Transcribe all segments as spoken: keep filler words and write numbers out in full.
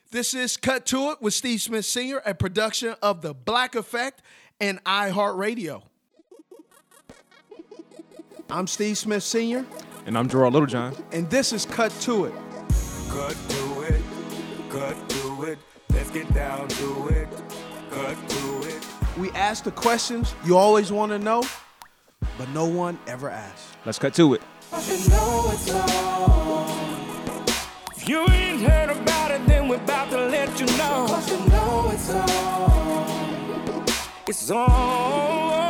This is Cut to It with Steve Smith Senior, a production of The Black Effect and iHeartRadio. I'm Steve Smith Senior And I'm Gerard Littlejohn. And this is Cut to It. Cut to it, cut to it, let's get down to it, cut to it. We ask the questions you always want to know, but no one ever asks. Let's cut to it. You know it's on. If you ain't heard about it, then we're about to let you know. Cause you know it's on. It's on.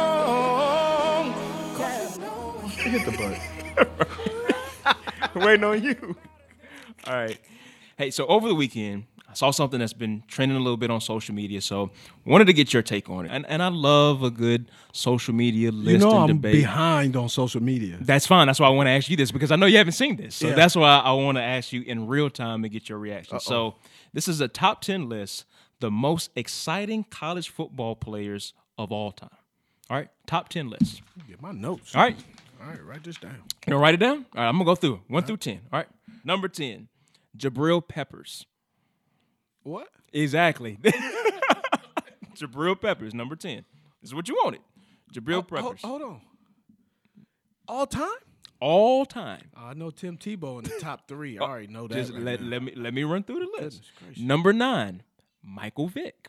Hit the button. Waiting on you. All right. Hey, so over the weekend, I saw something that's been trending a little bit on social media, so wanted to get your take on it. And and I love a good social media list You know and I'm debate. behind on social media. That's fine. That's why I want to ask you this, because I know you haven't seen this. So Yeah. that's why I want to ask you in real time and get your reaction. Uh-oh. So this is a top ten list, the most exciting college football players of all time. All right, top ten list. Get my notes. All right. All right, write this down. You gonna write it down? All right, I'm gonna go through it. One through ten. All right. Number ten, Jabril Peppers. What? Exactly. Jabril Peppers, number ten. This is what you wanted. Jabril Oh, Peppers. Hold, hold on. All time? All time. Oh, I know Tim Tebow in the top three. I already know that. Just right let, now. let me let me run through the list. Goodness gracious. Number nine, Michael Vick.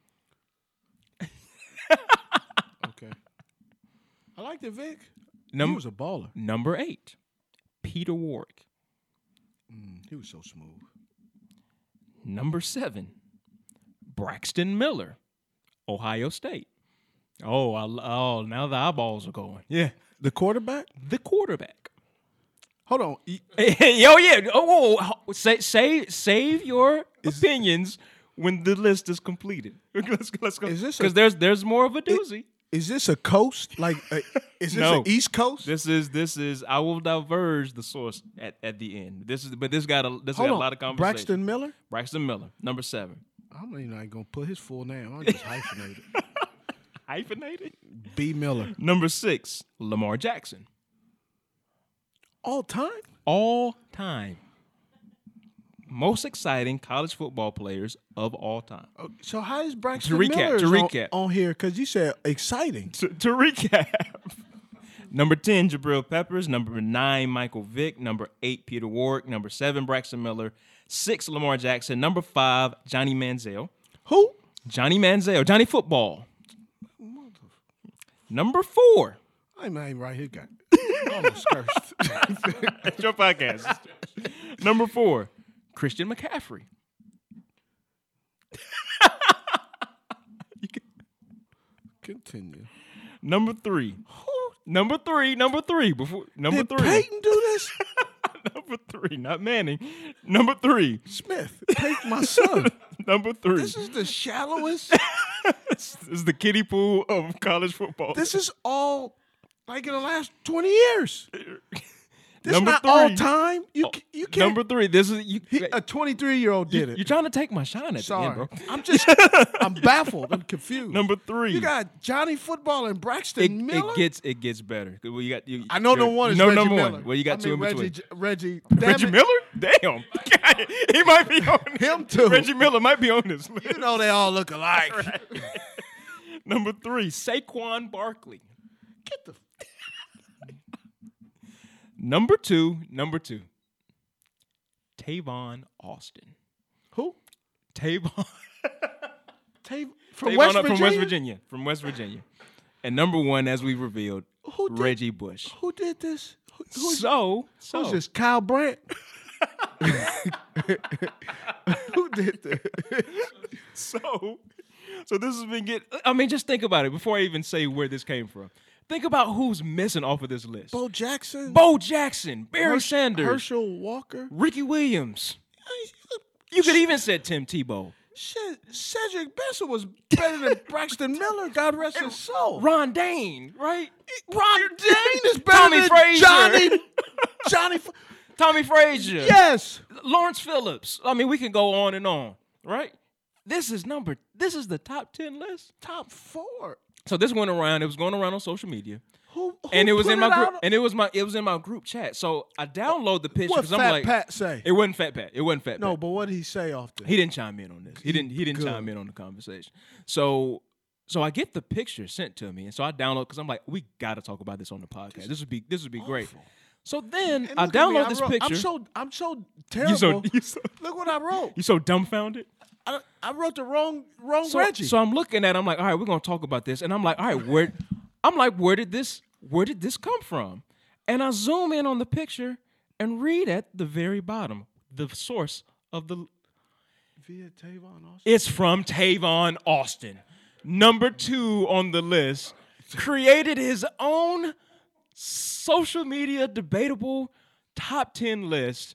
Okay. I like the Vic. Num- he was a baller. Number eight, Peter Warwick. Mm, he was so smooth. Number seven, Braxton Miller, Ohio State. Oh, I, oh, now the eyeballs are going. Yeah, The quarterback? the quarterback. Hold on. He- Yo, yeah. Oh, oh, oh. Say, save, save your opinions when the list is completed. let's let's go. Is this a- Because there's there's more of a doozy. Is this a coast? Like, uh, is this No. an East Coast? This is this is. I will diverge the source at, at the end. This is, but this got a this Hold got on. a lot of conversation. Braxton Miller? Braxton Miller, number seven. I'm not even going to put his full name. I'm just hyphenated. Hyphenated. B. Miller. Number six, Lamar Jackson. All time? All time. Most exciting college football players of all time. Oh, so how is Braxton To recap, Miller to is on- recap. on, here? Because you said exciting. To, to recap, number ten, Jabril Peppers. Number nine, Michael Vick. Number eight, Peter Warwick. Number seven, Braxton Miller. Six, Lamar Jackson. Number five, Johnny Manziel. Who? Johnny Manziel. Johnny Football. Number four. I'm not even right here, guy. Almost cursed. That's your podcast. Number four, Christian McCaffrey. You can- Continue. Number three. Number three. Number three. Before number Did three. Peyton do this? Number three. Not Manning. Number three. Smith. Peyton, my son. Number three. This is the shallowest. This is the kiddie pool of college football. This is all like in the last twenty years. This Number not three. all time. You ca- you can't. Number three. This is you. He, a twenty-three-year-old did you it. you're trying to take my shine at Sorry, the end, bro. I'm just. I'm baffled. I'm confused. Number three. You got Johnny Football and Braxton it, Miller. it gets it gets better. Well, you got you, I know you're- no one is no Reggie number Miller. one. Well, you got I two mean, in between. Reggie. Reggie. Damn Reggie it. Miller? Damn. God, he might be on Him too. Reggie Miller might be on this list. You know they all look alike. Number three, Saquon Barkley. Get the. Number two, number two, Tavon Austin. Who? Tavon. Tav- from Tavon West up Virginia. from West Virginia. From West Virginia. And number one, as we revealed, Who did- Reggie Bush. Who did this? Who, who's, So, so who's this? Kyle Brandt. Who did this? So, so this has been get. I mean, just think about it before I even say where this came from. Think about who's missing off of this list: Bo Jackson. Bo Jackson, Barry Hersh- Sanders, Herschel Walker. Ricky Williams. You could even say Tim Tebow, Shit, Cedric Benson was better than Braxton Miller. God rest his soul. Ron Dane, right? Ron Dane is better Tommy than Frazier. Johnny. Johnny. F- Tommy Frazier, yes. Lawrence Phillips. I mean, we can go on and on, right? This is number. This is the top ten list. Top four. So this went around. It was going around on social media. Who, who and it was put in my group, out? and it was my it was in my group chat. So I download the picture What because I'm Fat like, Pat say? it wasn't Fat Pat. It wasn't Fat No, Pat. but what did he say often? He didn't chime in on this. He didn't. He didn't Good. chime in on the conversation. So, so I get the picture sent to me, and so I download because I'm like, we got to talk about this on the podcast. This would be this would be great. So then And I look at me, download this wrote, picture. I'm so I'm so terrible. you so, you so Look what I wrote. you so dumbfounded. I, I wrote the wrong wrong So, Reggie. so I'm looking at it, I'm like, all right, we're gonna talk about this. And I'm like, all right, where I'm like, where did this where did this come from? And I zoom in on the picture and read at the very bottom the source of the Via Tavon Austin. it's from Tavon Austin. Number two on the list. Created his own social media debatable top ten list.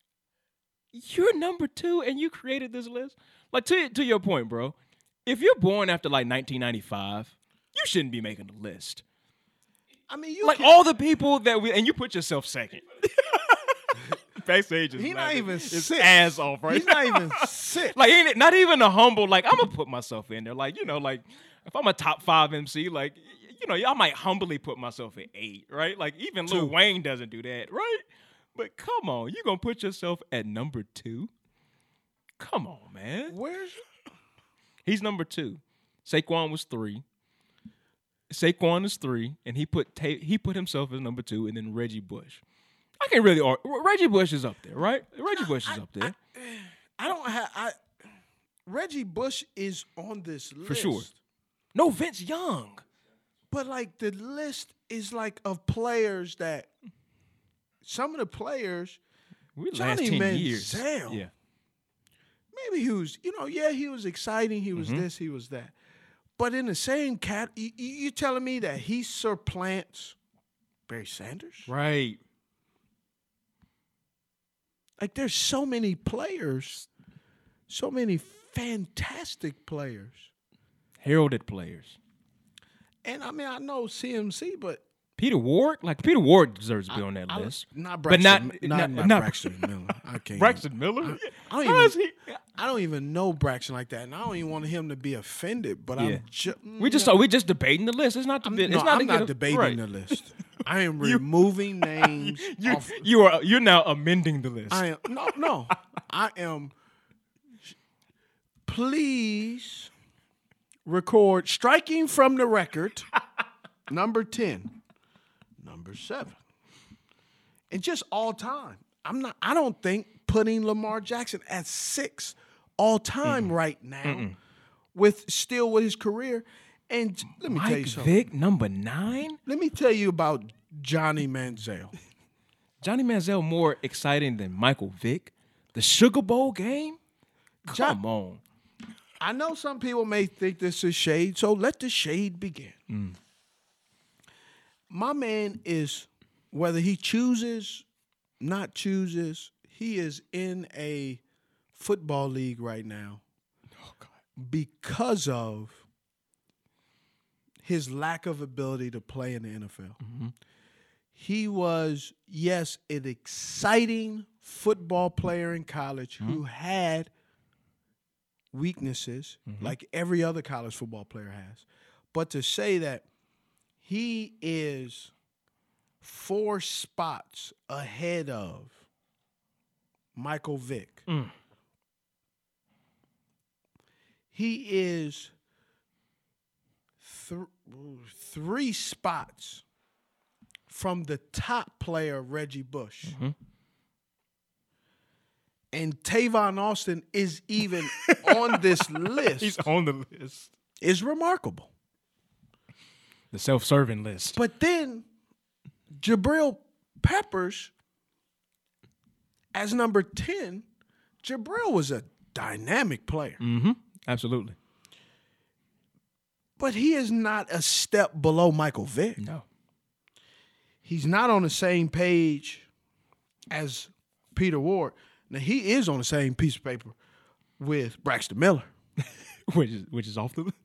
You're number two and you created this list? Like, to, to your point, bro, if you're born after like nineteen ninety-five, you shouldn't be making the list. I mean, you Like can, all the people that we, and you put yourself second. Backstage is He not laughing even his six. ass off, right? he's not even sick. Like, ain't it, not even a humble, like, I'm gonna put myself in there. Like, you know, like, if I'm a top five M C, like, y- you know, y'all might humbly put myself at eight, right? Like, even Lil Wayne doesn't do that, right? But come on, you gonna put yourself at number two? Come on, man. Where's He's number two. Saquon was three. Saquon is three, and he put Ta- he put himself as number two, and then Reggie Bush. I can't really argue. Reggie Bush is up there, right? Reggie Bush is up there. I don't have I Reggie Bush is on this list. For sure. No, Vince Young. But like the list is like of players that some of the players We Johnny last ten years. Manziel. Yeah. maybe he was, you know, yeah, he was exciting, he was Mm-hmm. this, he was that. But in the same cat, you, you telling me that he supplants Barry Sanders? Right. Like there's so many players, so many fantastic players. Heralded players. And I mean, I know C M C, but Peter Ward, like Peter Ward deserves to be on that I, list. not But Braxton, not- not, not- not, not- Braxton Miller. I can't. Braxton Miller. I don't How even- is he? I don't even know Braxton like that, and I don't even want him to be offended. But Yeah. I'm ju- We just so we just debating the list. It's not I'm, debate. no, It's not I'm to not get a- debating right. the list. I am removing names. You off, you are you're now amending the list. I am no no. I am. Please record striking from the record. Number ten, number seven, and just all time. I'm not. I don't think putting Lamar Jackson at six all time Mm-mm. right now, Mm-mm. with still with his career. And let me Mike tell you something. Vick, number nine. Let me tell you about Johnny Manziel. Johnny Manziel more exciting than Michael Vick. The Sugar Bowl game. Come John- on. I know some people may think this is shade, so let the shade begin. Mm. My man is, whether he chooses, not chooses, he is in a football league right now because of his lack of ability to play in the N F L. Mm-hmm. He was, yes, an exciting football player in college Mm-hmm. who had weaknesses Mm-hmm. like every other college football player has. But to say that he is four spots ahead of Michael Vick, Mm. he is th- three spots from the top player, Reggie Bush. Mm-hmm. And Tavon Austin is even on this list. He's on the list. Is remarkable. The self-serving list. But then Jabril Peppers as number ten, Jabril was a dynamic player. Mm-hmm. Absolutely. But he is not a step below Michael Vick. No. He's not on the same page as Peter Ward. Now, he is on the same piece of paper with Braxton Miller. which is which is off the list.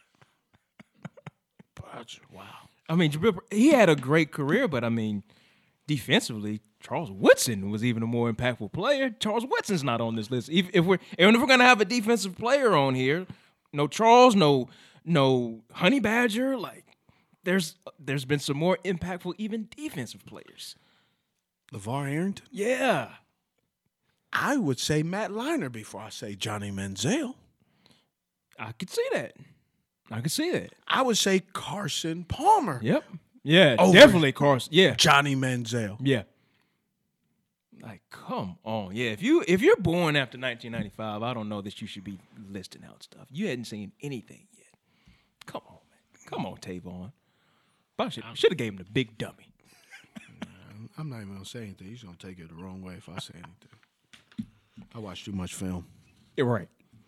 But, wow. I mean, Jabril, he had a great career, but I mean, defensively, Charles Woodson was even a more impactful player. Charles Woodson's not on this list. If, if we're and if we're gonna have a defensive player on here, no Charles, no no Honey Badger, like there's there's been some more impactful, even defensive players. LeVar Arrington? Yeah. I would say Matt Leinart before I say Johnny Manziel. I could see that. I could see that. I would say Carson Palmer. Yep. Yeah, Over definitely Carson. Yeah. Johnny Manziel. Yeah. Like, come on. Yeah, if you if you're born after nineteen ninety-five, I don't know that you should be listing out stuff. You hadn't seen anything yet. Come on, man. Come on, Tavon. I should should have gave him the big dummy. I'm not even gonna say anything. He's gonna take it the wrong way if I say anything. I watch too much film. You're right.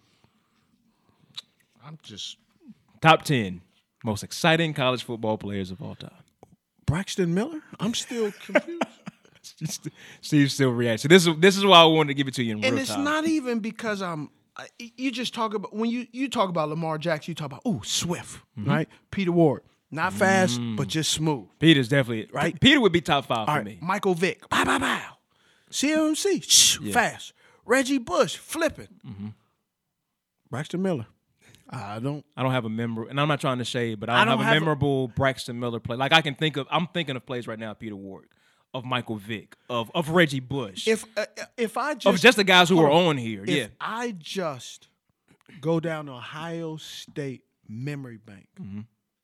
I'm just Top ten most exciting college football players of all time. Braxton Miller. I'm still confused. Steve still reacts. So this is this is why I wanted to give it to you in real And time. it's not even because I'm. I, you just talk about when you you talk about Lamar Jackson. You talk about oh Swift, Mm-hmm. right? Peter Ward, not fast but just smooth. Peter's definitely Right? Peter would be top five All for right, me. Michael Vick, bow bow bow. C M C, shh, fast. Reggie Bush, flipping. Mm-hmm. Braxton Miller. I don't. I don't have a member, and I'm not trying to shade, but I don't, I don't have a have a- memorable Braxton Miller play. Like I can think of, I'm thinking of plays right now. Peter Ward, of Michael Vick, of of Reggie Bush, If uh, if I just of just the guys who hold are on. on here. if Yeah, I just go down to Ohio State memory bank, Mm-hmm.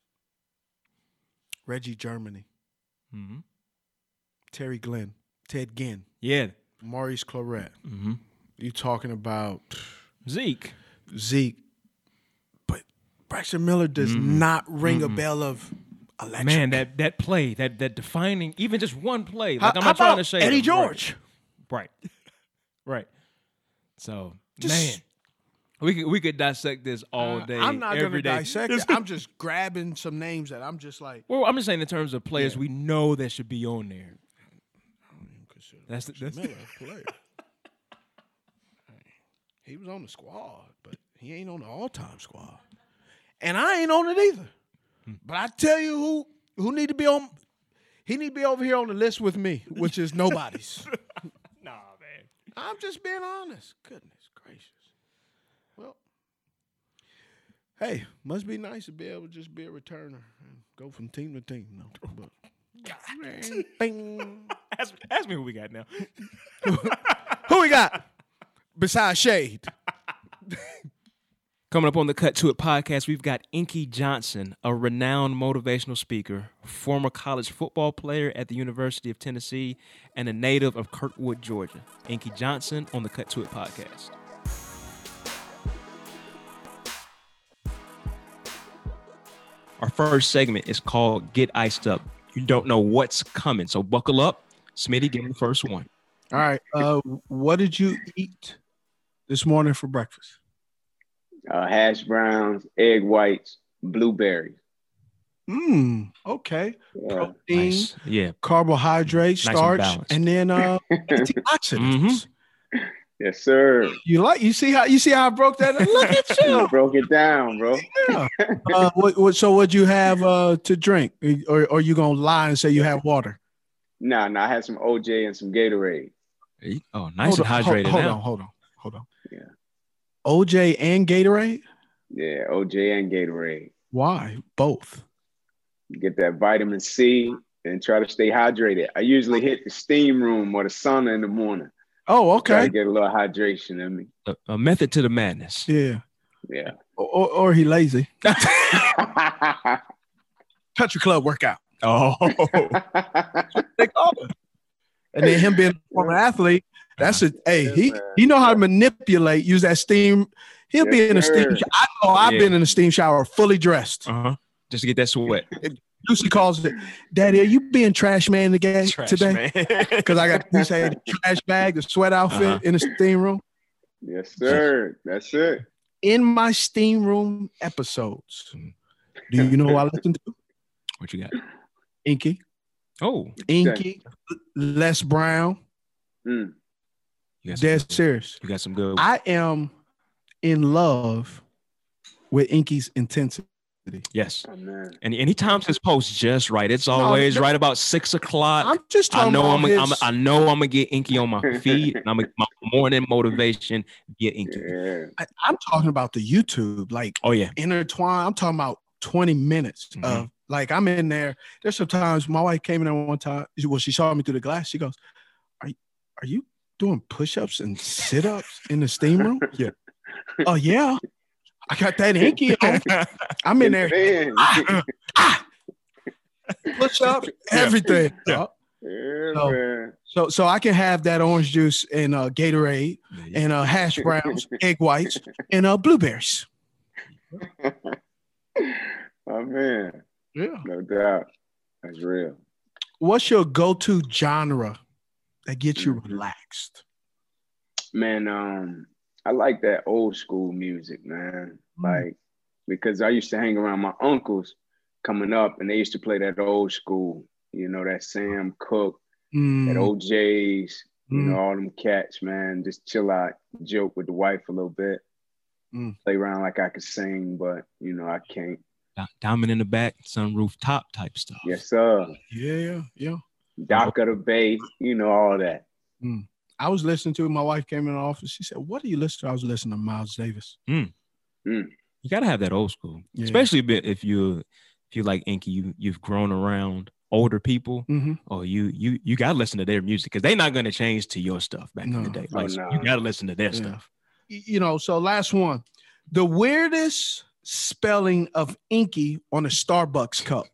Reggie Germany, Mhm. Terry Glenn, Ted Ginn, yeah. Maurice Claret. Mm-hmm. You talking about Zeke, Zeke, but Braxton Miller does not ring a bell of electric. man, that that play, that that defining, even just one play. how, Like I'm how not trying about to shade Eddie him. George? Right, right. right. So Just- man, we could we could dissect this all Uh, day. I'm not every going to day. dissect it. I'm just grabbing some names that I'm just like. Well, I'm just saying in terms of players Yeah. we know that should be on there. That's the, that's Miller a player. He was on the squad, but he ain't on the all-time squad, and I ain't on it either. But I tell you who who need to be on. He need to be over here on the list with me, which is nobody's. nah, man. I'm just being honest. Goodness gracious. Well, hey, must be nice to be able to just be a returner and go from team to team. No, but man, bing. Ask, ask me who we got now. Who we got besides Shade? Coming up on the Cut to It podcast, we've got Inky Johnson, a renowned motivational speaker, former college football player at the University of Tennessee, and a native of Kirkwood, Georgia. Inky Johnson on the Cut to It podcast. Our first segment is called Get Iced Up. You don't know what's coming, so buckle up. Smitty, give me the first one. All right. Uh, what did you eat this morning for breakfast? Uh, hash browns, egg whites, blueberries. Mmm. Okay. Yeah. Protein, Nice. Yeah. carbohydrate, Nice and starch, balanced. and then uh, antioxidants. Yes, sir. You like? You see how you see how I broke that? Look at You you. broke it down, bro. Yeah. Uh, what, what, so, what you have uh, to drink, or, or you gonna lie and say you have water? Nah, nah, I had some O J and some Gatorade. Oh, nice hold and on, hydrated hold, hold now. on, hold on, hold on. Yeah. O J and Gatorade. Yeah, O J and Gatorade. Why both? You get that vitamin C and try to stay hydrated. I usually hit the steam room or the sauna in the morning. Oh, Try to okay. get a little hydration in me. A, a method to the madness. Yeah. Yeah. Or, or, or he lazy. Country club workout. Oh, They call it. And then him being a former athlete, that's a hey, Yes, he man. he know how to manipulate, use that steam. He'll be Yes, in a steam. sir. I know I've Yeah. been in a steam shower fully dressed. uh-huh. Just to get that sweat. Lucy calls it, Daddy, are you being trash man today? today? man. Because I got he say the trash bag, the sweat outfit Uh-huh. in the steam room. Yes, sir. That's it. In my steam room episodes, do you know who I listen to? What you got? Inky, Oh, Inky, Les Brown. Mm. you got some, Dead serious. you got some good. I am in love with Inky's intensity. yes. Oh, man. And and he times his post just right. It's always no. right about six o'clock. I'm just talking I know about I'm, gonna- I'm his, I know I'm gonna get Inky on my feed, and I'm gonna my morning motivation get Inky. Yeah. I, I'm talking about the YouTube, like Oh yeah, intertwine. I'm talking about twenty minutes Mhm. of Like I'm in there. There's sometimes my wife came in there one time. Well, she saw me through the glass. She goes, "Are you, are you doing push-ups and sit-ups in the steam room?" Yeah. Oh yeah. I got that inky on. I'm in there. Ah, ah, push-ups, everything. Yeah, so, man. so, so I can have that orange juice and uh, Gatorade and uh, hash browns, egg whites, and uh, blueberries. Oh man. Yeah. No doubt. That's real. What's your go-to genre that gets you Mm-hmm. relaxed? Man, um, I like that old school music, man. Mm. Like, because I used to hang around my uncles coming up, and they used to play that old school, you know, that Sam Cooke, mm. that O J's, mm. you know, all them cats, man. Just chill out, joke with the wife a little bit, mm. play around like I could sing, but, you know, I can't. Diamond in the back, sunroof top type stuff. Yes, sir. Yeah, yeah. Dock of the Bay, you know, all that. Mm. I was listening to it. My wife came in the office. She said, "What do you listen to?" I was listening to Miles Davis. Mm. Mm. You gotta have that old school, yeah. Especially if you if you like Inky, you you've grown around older people, mm-hmm. or you you you gotta listen to their music because they're not gonna change to your stuff back no. in the day. Like oh, no. You gotta listen to their yeah. stuff. You know. So last one, the weirdest spelling of Inky on a Starbucks cup.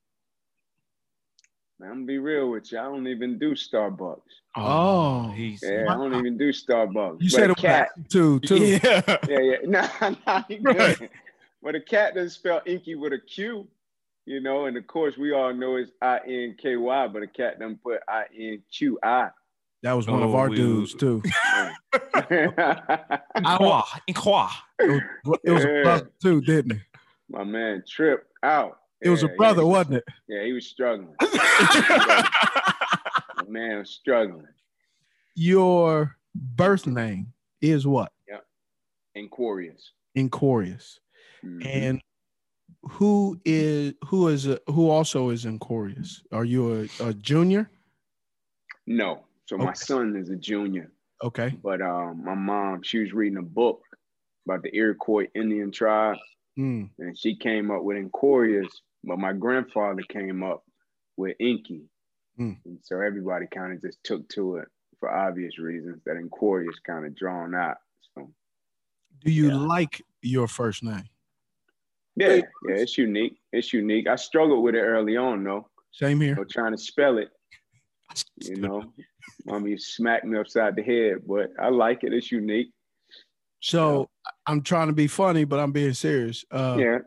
Man, I'm gonna be real with you. I don't even do Starbucks. Oh, he's yeah. I don't even do Starbucks. You but said a cat too, too. Yeah, yeah, yeah. Nah, nah, right. But a cat doesn't spell Inky with a Q, you know. And of course, we all know it's I N K Y, but a cat doesn't put I N Q I. That was one oh, of our we, dudes too. Inqua, Inqua. It was, it was yeah. a brother too, didn't it? My man tripped out. It yeah, was a brother, yeah, wasn't it? Yeah, he was struggling. My man was struggling. Your birth name is what? Yeah, Inquarius. Inquarius. Mm-hmm. And who is who is a, who also is Inquarius? Are you a, a junior? No. So my okay. son is a junior. Okay. But um, my mom, she was reading a book about the Iroquois Indian tribe. Mm. And she came up with Inquarius, but my grandfather came up with Inky. Mm. And so everybody kind of just took to it for obvious reasons that Inquarius kind of drawn out. So, do you yeah. like your first name? Yeah, yeah, it's unique. It's unique. I struggled with it early on, though. Same here. You know, trying to spell it. You know, mommy smacked me upside the head, but I like it. It's unique. So yeah. I'm trying to be funny, but I'm being serious. Uh, yeah.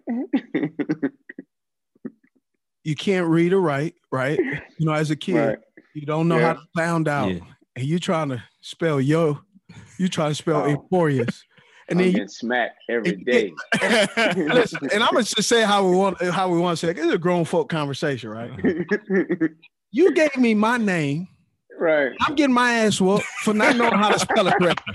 You can't read or write, right? You know, as a kid, right. you don't know yeah. how to sound out, yeah. and you trying to spell yo, you trying to spell oh. Inquarius. And I'm then getting smacked every day. Listen, and I'm gonna just say how we want how we want to say it. It's a grown folk conversation, right? You gave me my name. Right. I'm getting my ass whooped for not knowing how to spell it correctly.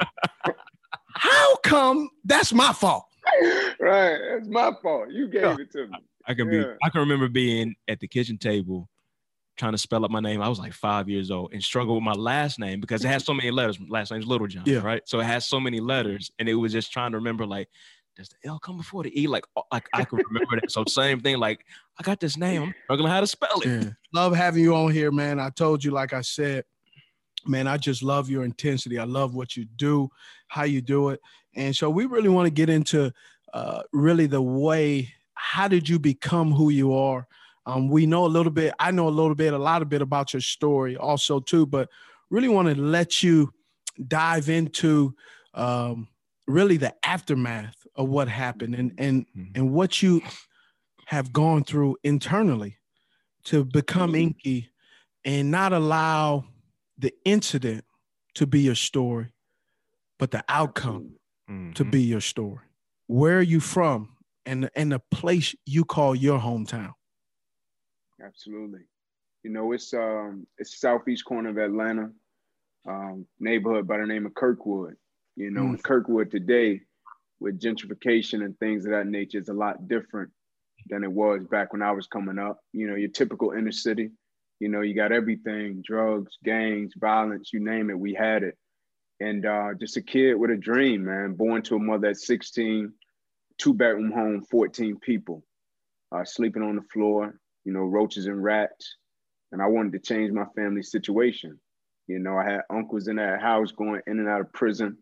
How come that's my fault? Right. That's my fault. You gave yeah. it to me. I can yeah. be I can remember being at the kitchen table trying to spell out my name. I was like five years old and struggled with my last name because it has so many letters. My last name's Littlejohn, yeah. right? So it has so many letters, and it was just trying to remember, like, does the L come before the E? Like, like I can remember that. So same thing, like, I got this name. I'm struggling how to spell it. Yeah. Love having you on here, man. I told you, like I said, man, I just love your intensity. I love what you do, how you do it. And so we really want to get into uh, really the way, how did you become who you are? Um, we know a little bit, I know a little bit, a lot of bit about your story also too, but really want to let you dive into um, really the aftermath of what happened and, and, mm-hmm. and what you have gone through internally to become Inky and not allow the incident to be your story, but the outcome mm-hmm. to be your story. Where are you from and, and the place you call your hometown? Absolutely. You know, it's um it's southeast corner of Atlanta, um, neighborhood by the name of Kirkwood. You know, mm. Kirkwood today with gentrification and things of that nature is a lot different than it was back when I was coming up. You know, your typical inner city, you know, you got everything, drugs, gangs, violence, you name it, we had it. And uh, just a kid with a dream, man, born to a mother at sixteen, two bedroom home, fourteen people. Uh, sleeping on the floor, you know, roaches and rats. And I wanted to change my family situation. You know, I had uncles in that house going in and out of prison.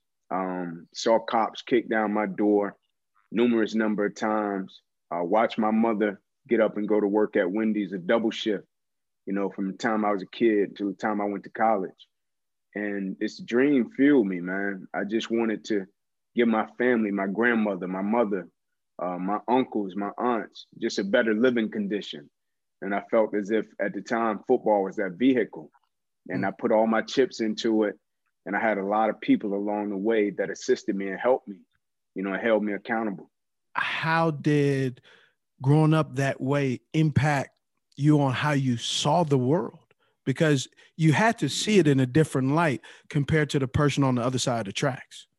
Um, saw cops kick down my door numerous number of times. I watched my mother get up and go to work at Wendy's, a double shift, you know, from the time I was a kid to the time I went to college. And this dream fueled me, man. I just wanted to give my family, my grandmother, my mother, uh, my uncles, my aunts, just a better living condition. And I felt as if at the time football was that vehicle. And I put all my chips into it. And I had a lot of people along the way that assisted me and helped me, you know, and held me accountable. How did growing up that way impact you on how you saw the world? Because you had to see it in a different light compared to the person on the other side of the tracks.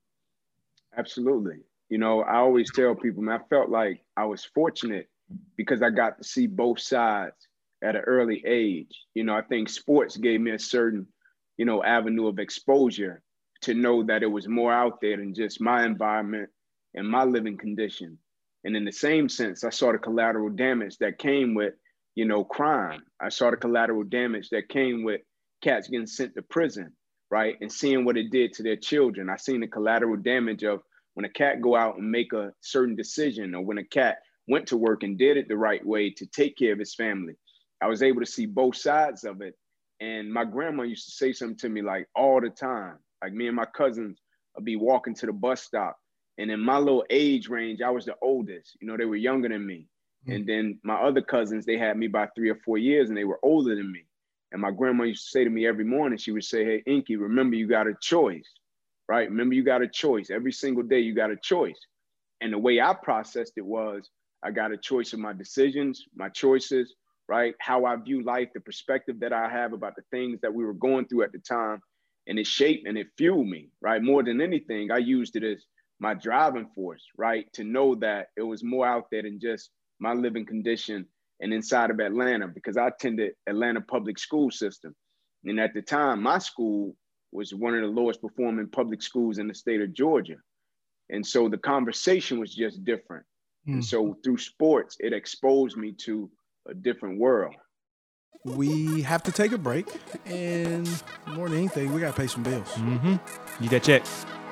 Absolutely. You know, I always tell people, man, I felt like I was fortunate because I got to see both sides at an early age. You know, I think sports gave me a certain, you know, avenue of exposure to know that it was more out there than just my environment and my living condition. And in the same sense, I saw the collateral damage that came with, you know, crime. I saw the collateral damage that came with cats getting sent to prison, right? And seeing what it did to their children. I seen the collateral damage of when a cat go out and make a certain decision, or when a cat went to work and did it the right way to take care of his family. I was able to see both sides of it. And my grandma used to say something to me like all the time. Like me and my cousins would be walking to the bus stop. And in my little age range, I was the oldest. You know, they were younger than me. Mm-hmm. And then my other cousins, they had me by three or four years and they were older than me. And my grandma used to say to me every morning, she would say, hey, Inky, remember you got a choice, right? Remember you got a choice. Every single day you got a choice. And the way I processed it was, I got a choice of my decisions, my choices, right? How I view life, the perspective that I have about the things that we were going through at the time. And it shaped and it fueled me, right? More than anything, I used it as my driving force, right? To know that it was more out there than just my living condition and inside of Atlanta, because I attended Atlanta public school system. And at the time, my school was one of the lowest performing public schools in the state of Georgia. And so the conversation was just different. Mm. And so through sports, it exposed me to a different world. We have to take a break, and more than anything, we got to pay some bills. Mm-hmm. Need that check.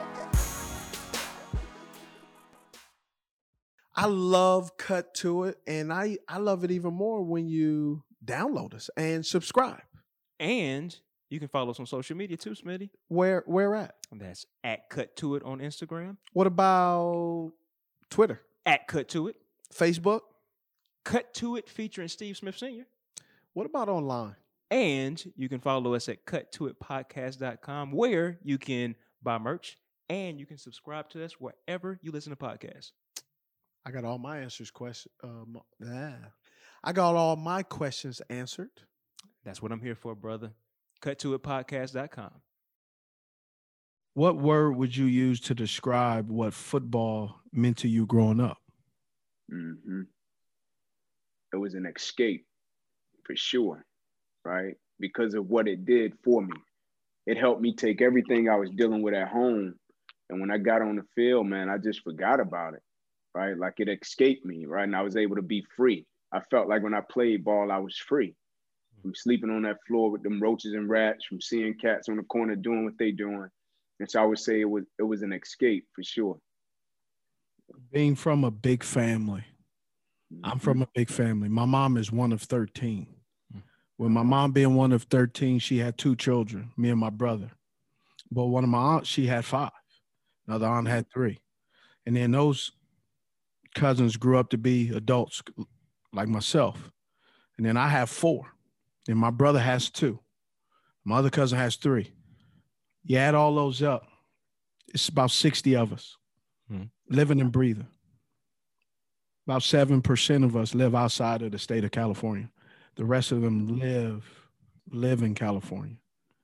I love Cut to It, and I, I love it even more when you download us and subscribe. And you can follow us on social media too, Smitty. Where where at? That's at Cut to It on Instagram. What about Twitter? At Cut to It. Facebook? Cut to It featuring Steve Smith Senior What about online? And you can follow us at cut to it podcast dot com, where you can buy merch and you can subscribe to us wherever you listen to podcasts. I got all my answers question. Um, yeah. I got all my questions answered. That's what I'm here for, brother. cut to it podcast dot com. What word would you use to describe what football meant to you growing up? Mm-hmm. It was an escape, for sure, right? Because of what it did for me. It helped me take everything I was dealing with at home. And when I got on the field, man, I just forgot about it, right? Like it escaped me, right? And I was able to be free. I felt like when I played ball, I was free. From sleeping on that floor with them roaches and rats, from seeing cats on the corner doing what they doing. And so I would say it was it was an escape for sure. Being from a big family. I'm from a big family. My mom is one of thirteen. With my mom being one of thirteen, she had two children, me and my brother. But one of my aunts, she had five. Another aunt had three. And then those cousins grew up to be adults like myself. And then I have four. And my brother has two. My other cousin has three. You add all those up, it's about sixty of us hmm. living and breathing. About seven percent of us live outside of the state of California. The rest of them live, live in California.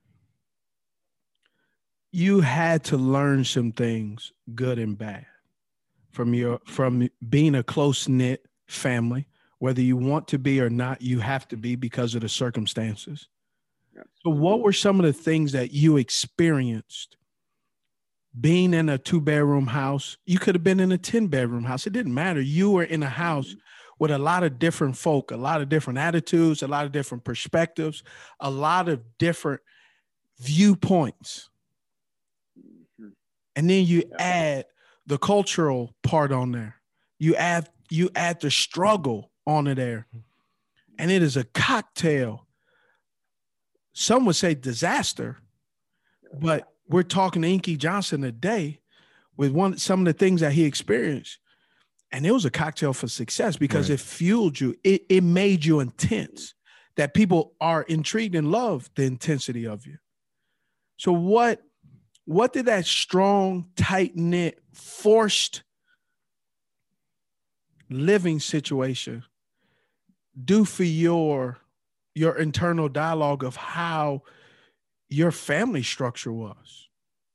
You had to learn some things, good and bad, from your from being a close-knit family. Whether you want to be or not, you have to be because of the circumstances. So what were some of the things that you experienced being in a two-bedroom house? You could have been in a ten-bedroom house. It didn't matter. You were in a house with a lot of different folk, a lot of different attitudes, a lot of different perspectives, a lot of different viewpoints. Mm-hmm. And then you yeah. add the cultural part on there. You add you add the struggle onto there. And it is a cocktail. Some would say disaster, but we're talking to Inky Johnson today with one some of the things that he experienced. And it was a cocktail for success because right. it fueled you. It, it made you intense, that people are intrigued and love the intensity of you. So what, what did that strong, tight-knit, forced living situation do for your, your internal dialogue of how your family structure was?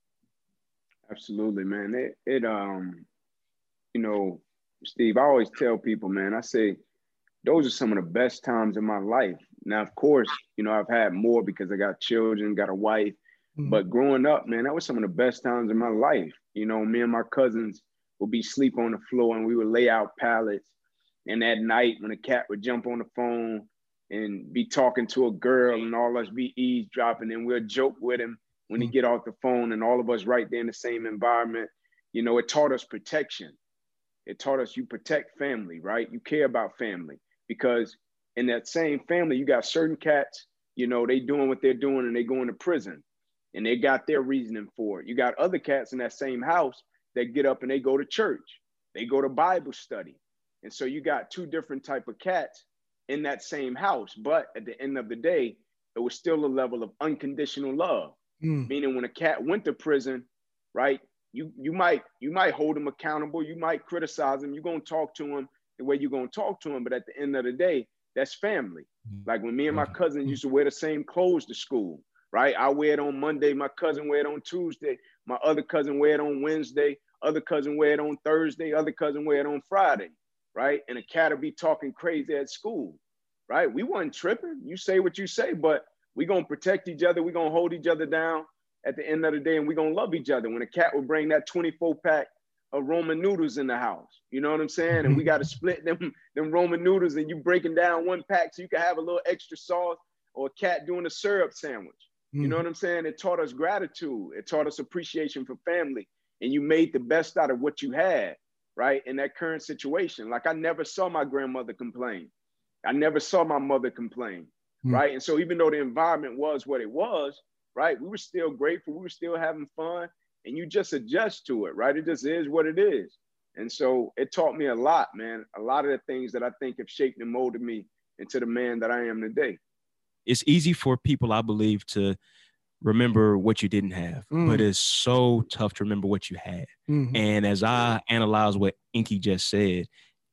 Absolutely, man. It, it um, you know, Steve, I always tell people, man, I say, those are some of the best times in my life. Now, of course, you know, I've had more because I got children, got a wife, mm-hmm. but growing up, man, that was some of the best times in my life. You know, me and my cousins would be sleep on the floor and we would lay out pallets. And at night when a cat would jump on the phone and be talking to a girl and all us be eavesdropping, and we'll joke with him when mm-hmm. he get off the phone, and all of us right there in the same environment. You know, it taught us protection. It taught us you protect family, right? You care about family, because in that same family, you got certain cats, you know, they doing what they're doing and they going to prison and they got their reasoning for it. You got other cats in that same house that get up and they go to church. They go to Bible study. And so you got two different type of cats in that same house. But at the end of the day, it was still a level of unconditional love. Mm. Meaning when a cat went to prison, right? You you might you might hold him accountable. You might criticize him. You're gonna talk to him the way you're gonna talk to him. But at the end of the day, that's family. Like when me and my cousin used to wear the same clothes to school, right? I wear it on Monday. My cousin wear it on Tuesday. My other cousin wear it on Wednesday. Other cousin wear it on Thursday. Other cousin wear it on Friday, right? And a cat will be talking crazy at school, right? We wasn't tripping. You say what you say, but we gonna protect each other. We gonna hold each other down at the end of the day, and we gonna love each other. When a cat would bring that twenty-four pack of Roman noodles in the house, you know what I'm saying? And we got to split them, them Roman noodles, and you breaking down one pack so you can have a little extra sauce, or a cat doing a syrup sandwich. You know what I'm saying? It taught us gratitude. It taught us appreciation for family, and you made the best out of what you had, right? In that current situation. Like I never saw my grandmother complain. I never saw my mother complain, mm. right? And so even though the environment was what it was, right? We were still grateful. We were still having fun, and you just adjust to it, right? It just is what it is. And so it taught me a lot, man. A lot of the things that I think have shaped and molded me into the man that I am today. It's easy for people, I believe, to remember what you didn't have, mm. but it's so tough to remember what you had. Mm-hmm. And as I analyze what Inky just said,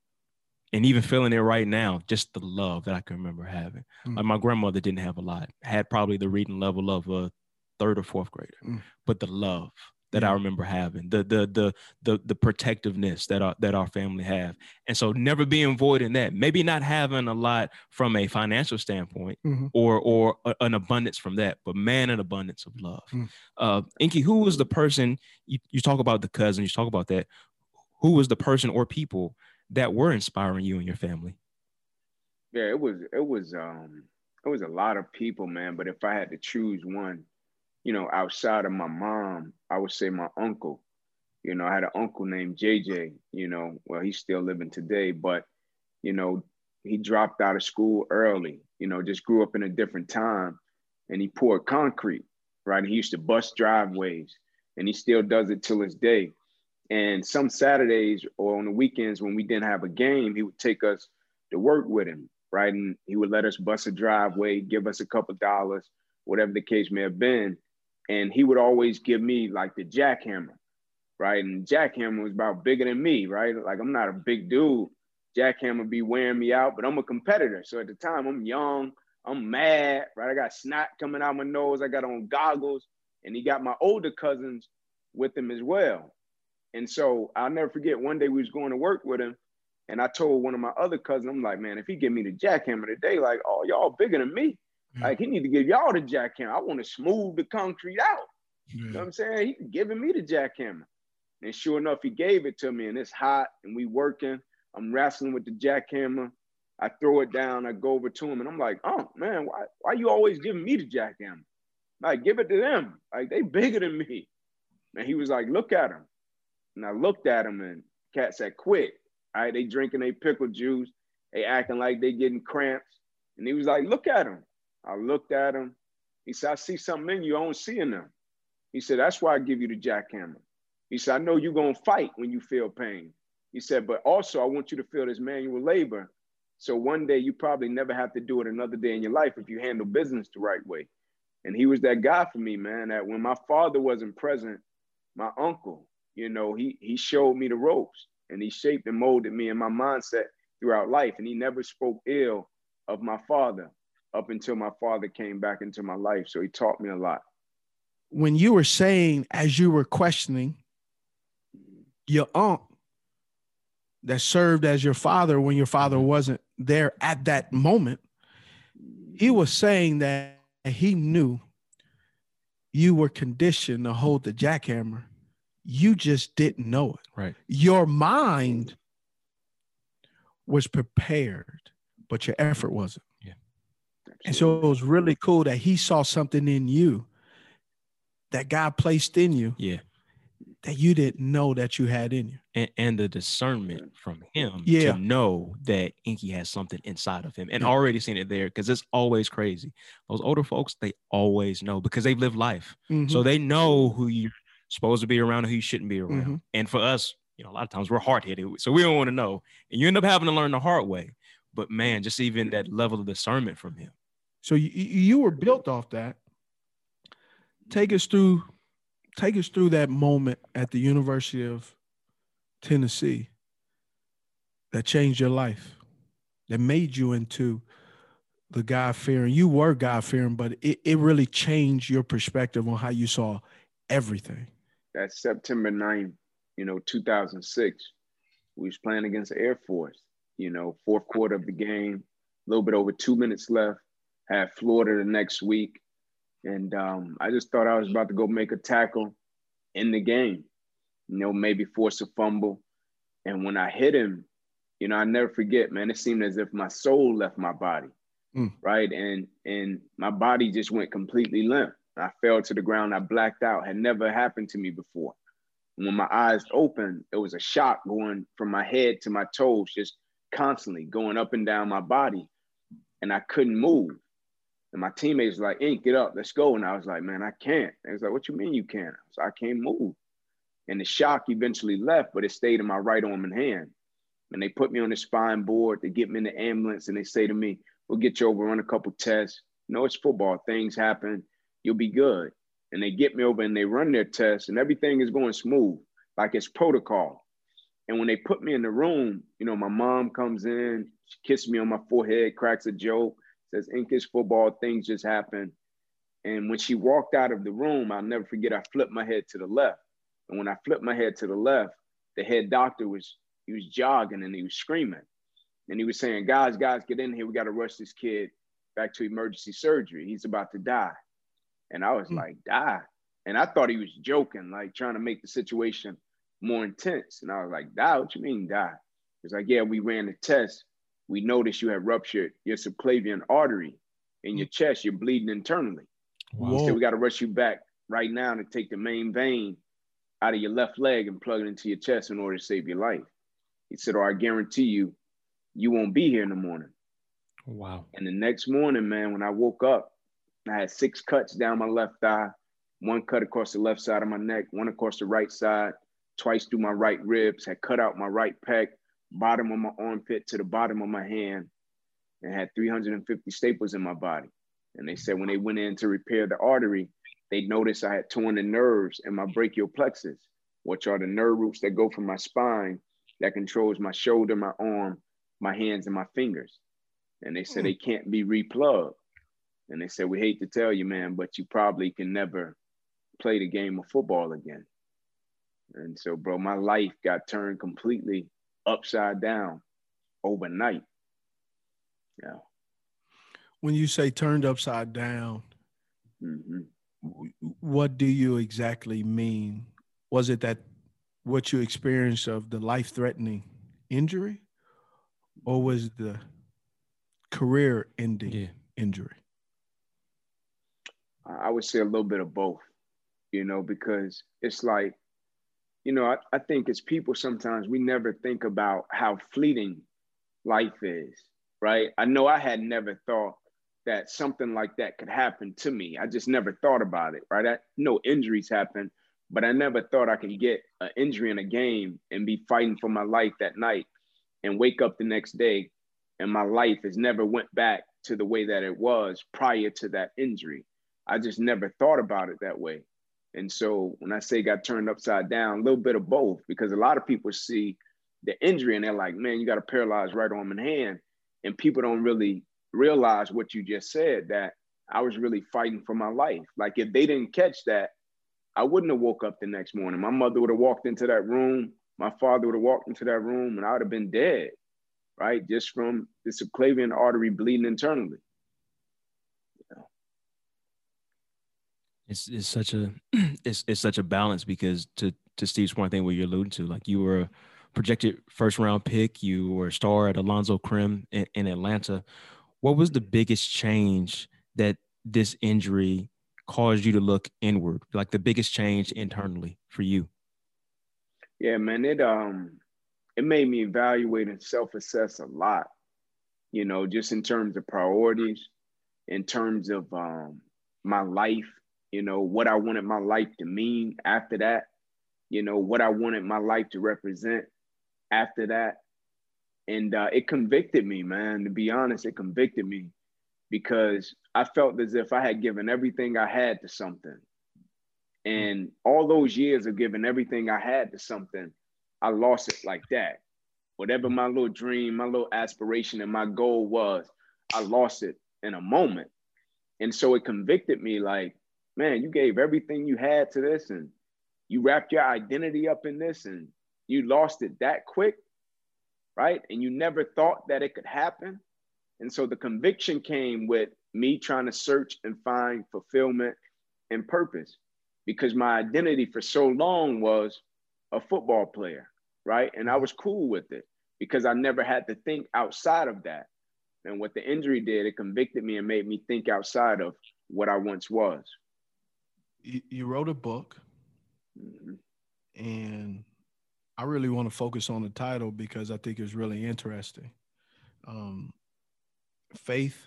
and even feeling it right now, just the love that I can remember having. Mm. Like my grandmother didn't have a lot, had probably the reading level of a third or fourth grader, mm. but the love that yeah. I remember having, the the the the the protectiveness that our that our family have, and so never being void in that. Maybe not having a lot from a financial standpoint, mm-hmm. or or a, an abundance from that, but man, an abundance of love. Mm. Uh, Inky, who was the person you, you talk about the cousin, you talk about that? Who was the person or people that were inspiring you and your family? Yeah, it was, it was, um, it was a lot of people, man. But if I had to choose one, you know, outside of my mom, I would say my uncle. You know, I had an uncle named J J, you know, well, he's still living today, but, you know, he dropped out of school early, you know, just grew up in a different time, and he poured concrete, right? And he used to bust driveways, and he still does it till this day. And some Saturdays or on the weekends when we didn't have a game, he would take us to work with him, right? And he would let us bust a driveway, give us a couple dollars, whatever the case may have been. And he would always give me like the jackhammer, right? And jackhammer was about bigger than me, right? Like I'm not a big dude. Jackhammer be wearing me out, but I'm a competitor. So at the time I'm young, I'm mad, right? I got snot coming out my nose. I got on goggles, and he got my older cousins with him as well. And so I'll never forget, one day we was going to work with him, and I told one of my other cousins, I'm like, man, if he give me the jackhammer today, like, oh, y'all bigger than me. Yeah. Like, he need to give y'all the jackhammer. I want to smooth the concrete out. Yeah. You know what I'm saying? He giving me the jackhammer. And sure enough, he gave it to me, and it's hot, and we working. I'm wrestling with the jackhammer. I throw it down. I go over to him, and I'm like, oh, man, why, why you always giving me the jackhammer? Like, give it to them. Like, they bigger than me. And he was like, look at him. And I looked at him, and Cat said, quit. All right, they drinking they pickle juice. They acting like they getting cramps. And he was like, look at him. I looked at him. He said, I see something in you I don't see in them. He said, that's why I give you the jackhammer. He said, I know you're going to fight when you feel pain. He said, but also I want you to feel this manual labor. So one day you probably never have to do it another day in your life if you handle business the right way. And he was that guy for me, man, that when my father wasn't present, my uncle, you know, he he showed me the ropes, and he shaped and molded me and my mindset throughout life. And he never spoke ill of my father up until my father came back into my life. So he taught me a lot. When you were saying, as you were questioning your aunt that served as your father when your father wasn't there at that moment, he was saying that he knew you were conditioned to hold the jackhammer. You just didn't know it. Right. Your mind was prepared, but your effort wasn't. Yeah. And so it was really cool that he saw something in you that God placed in you. Yeah. That you didn't know that you had in you. And, and the discernment from him yeah. to know that Inky has something inside of him and yeah. already seen it there, because it's always crazy. Those older folks, they always know because they've lived life. Mm-hmm. So they know who you're supposed to be around and who you shouldn't be around. Mm-hmm. And for us, you know, a lot of times we're hard-headed, so we don't want to know. And you end up having to learn the hard way. But, man, just even that level of discernment from him. So you, you were built off that. Take us through – Take us through that moment at the University of Tennessee that changed your life, that made you into the God-fearing. You were God-fearing, but it, it really changed your perspective on how you saw everything. That's September ninth, you know, two thousand six. We was playing against the Air Force, you know, fourth quarter of the game, a little bit over two minutes left, had Florida the next week. And um, I just thought I was about to go make a tackle in the game, you know, maybe force a fumble. And when I hit him, you know, I never forget, man, it seemed as if my soul left my body, mm. right? And and my body just went completely limp. I fell to the ground. I blacked out. Had never happened to me before. And when my eyes opened, it was a shock going from my head to my toes, just constantly going up and down my body. And I couldn't move. And my teammates were like, Ink, get up, let's go. And I was like, man, I can't. And was like, what you mean you can't? I was like, I can't move. And the shock eventually left, but it stayed in my right arm and hand. And they put me on the spine board, they get me in the ambulance, and they say to me, we'll get you over, run a couple tests. No, it's football, things happen, you'll be good. And they get me over and they run their tests, and everything is going smooth, like it's protocol. And when they put me in the room, you know, my mom comes in, she kisses me on my forehead, cracks a joke, says, Ink, it's football, things just happen. And when she walked out of the room, I'll never forget, I flipped my head to the left. And when I flipped my head to the left, the head doctor was, he was jogging and he was screaming. And he was saying, guys, guys, get in here. We got to rush this kid back to emergency surgery. He's about to die. And I was mm. like, die? And I thought he was joking, like trying to make the situation more intense. And I was like, die? What you mean die? He's like, yeah, we ran the test. We noticed you had ruptured your subclavian artery in your chest. You're bleeding internally. Wow. He said, we got to rush you back right now to take the main vein out of your left leg and plug it into your chest in order to save your life. He said, or I guarantee you, you won't be here in the morning. Wow. And the next morning, man, when I woke up, I had six cuts down my left thigh, one cut across the left side of my neck, one across the right side, twice through my right ribs, had cut out my right pec, bottom of my armpit to the bottom of my hand, and had three hundred fifty staples in my body. And they said when they went in to repair the artery, they noticed I had torn the nerves in my brachial plexus, which are the nerve roots that go from my spine that controls my shoulder, my arm, my hands, and my fingers. And they said mm. they can't be replugged. And they said, we hate to tell you, man, but you probably can never play the game of football again. And so, bro, my life got turned completely upside down overnight. Yeah. When you say turned upside down, mm-hmm. what do you exactly mean? Was it that what you experienced of the life-threatening injury, or was it the career-ending Yeah. injury? I would say a little bit of both, you know, because it's like, you know, I, I think as people sometimes we never think about how fleeting life is, right? I know I had never thought that something like that could happen to me. I just never thought about it, right? I know injuries happen, but I never thought I could get an injury in a game and be fighting for my life that night and wake up the next day and my life has never went back to the way that it was prior to that injury. I just never thought about it that way. And so when I say got turned upside down, a little bit of both, because a lot of people see the injury and they're like, man, you got a paralyzed right arm and hand. And people don't really realize what you just said, that I was really fighting for my life. Like if they didn't catch that, I wouldn't have woke up the next morning. My mother would have walked into that room. My father would have walked into that room and I would have been dead, right? Just from the subclavian artery bleeding internally. It's it's such a it's it's such a balance, because to to Steve's point, I think what you're alluding to, like you were a projected first round pick, you were a star at Alonzo Krim in, in Atlanta. What was the biggest change that this injury caused you to look inward? Like the biggest change internally for you? Yeah, man, it um it made me evaluate and self-assess a lot, you know, just in terms of priorities, in terms of um my life, you know, what I wanted my life to mean after that, you know, what I wanted my life to represent after that. And uh, it convicted me, man, to be honest, it convicted me because I felt as if I had given everything I had to something. And all those years of giving everything I had to something, I lost it like that. Whatever my little dream, my little aspiration and my goal was, I lost it in a moment. And so it convicted me like, man, you gave everything you had to this and you wrapped your identity up in this and you lost it that quick, right? And you never thought that it could happen. And so the conviction came with me trying to search and find fulfillment and purpose, because my identity for so long was a football player, right? And I was cool with it because I never had to think outside of that. And what the injury did, it convicted me and made me think outside of what I once was. You, you wrote a book, mm-hmm. and I really want to focus on the title because I think it's really interesting. Um, faith.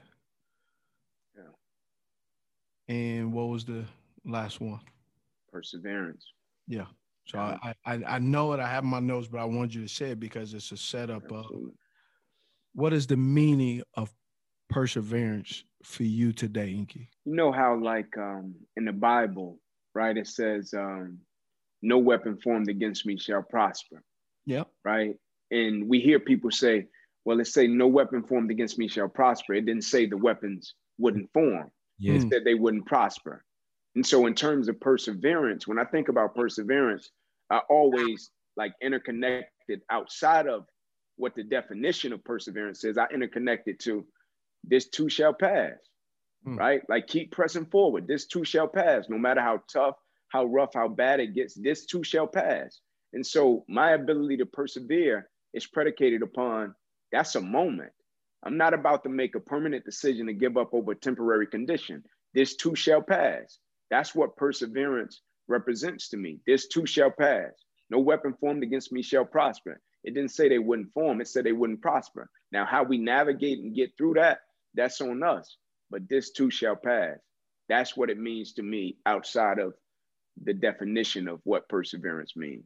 Yeah. And what was the last one? Perseverance. Yeah. So yeah. I, I I know it. I have my notes, but I want you to say it because it's a setup Absolutely. Of what is the meaning of perseverance for you today, Inky? You know how, like, um, in the Bible, right, it says, um, no weapon formed against me shall prosper. Yeah. Right. And we hear people say, well, it say no weapon formed against me shall prosper. It didn't say the weapons wouldn't form. Yeah. It said they wouldn't prosper. And so in terms of perseverance, when I think about perseverance, I always like interconnected outside of what the definition of perseverance is. I interconnected to this too shall pass, mm. right? Like keep pressing forward. This too shall pass, no matter how tough, how rough, how bad it gets, this too shall pass. And so my ability to persevere is predicated upon that's a moment. I'm not about to make a permanent decision to give up over a temporary condition. This too shall pass. That's what perseverance represents to me. This too shall pass. No weapon formed against me shall prosper. It didn't say they wouldn't form. It said they wouldn't prosper. Now, how we navigate and get through that, that's on us. But this too shall pass. That's what it means to me outside of the definition of what perseverance means.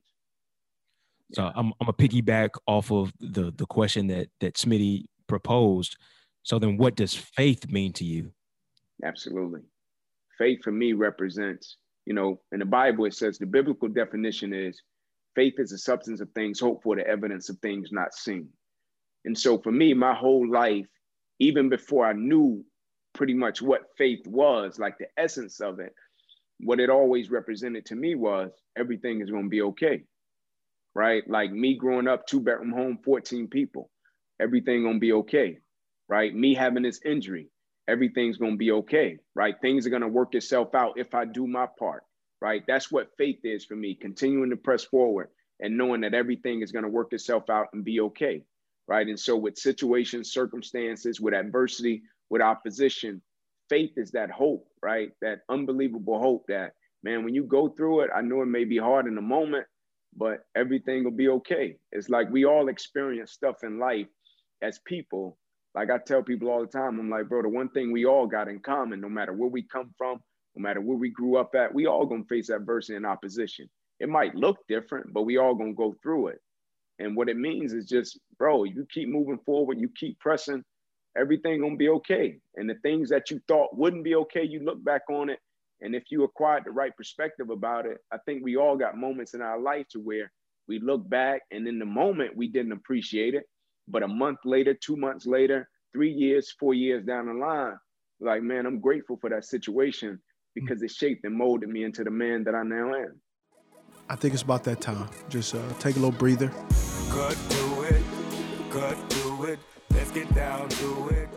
So yeah. I'm I'm a piggyback off of the the question that that Smitty proposed. So then what does faith mean to you? Absolutely. Faith for me represents, you know, in the Bible, it says the biblical definition is faith is the substance of things hoped for, the evidence of things not seen. And so for me, my whole life, even before I knew pretty much what faith was, like the essence of it, what it always represented to me was everything is going to be okay, right? Like me growing up, two bedroom home, fourteen people, everything going to be okay, right? Me having this injury, everything's going to be okay, right? Things are going to work itself out if I do my part, right? That's what faith is for me, continuing to press forward and knowing that everything is going to work itself out and be okay, right? And so with situations, circumstances, with adversity, with opposition, faith is that hope, right? That unbelievable hope that, man, when you go through it, I know it may be hard in the moment, but everything will be okay. It's like we all experience stuff in life as people. Like I tell people all the time, I'm like, bro, the one thing we all got in common, no matter where we come from, no matter where we grew up at, we all gonna face adversity and opposition. It might look different, but we all gonna go through it. And what it means is just, bro, you keep moving forward, you keep pressing, everything gonna be okay. And the things that you thought wouldn't be okay, you look back on it. And if you acquired the right perspective about it, I think we all got moments in our life to where we look back and in the moment we didn't appreciate it. But a month later, two months later, three years, four years down the line, like, man, I'm grateful for that situation because it shaped and molded me into the man that I now am. I think it's about that time. Just uh, take a little breather. Cut to it, cut to it, let's get down to it.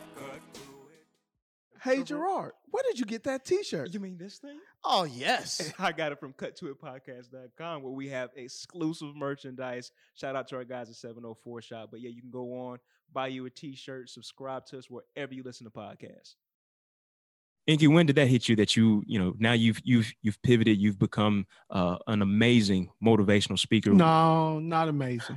Hey, Gerard, where did you get that T-shirt? You mean this thing? Oh, yes. I got it from cut to it podcast dot com where we have exclusive merchandise. Shout out to our guys at seven oh four Shop. But yeah, you can go on, buy you a T-shirt, subscribe to us wherever you listen to podcasts. Inky, when did that hit you that you, you know, now you've you've you've pivoted, you've become uh, an amazing motivational speaker? No, not amazing.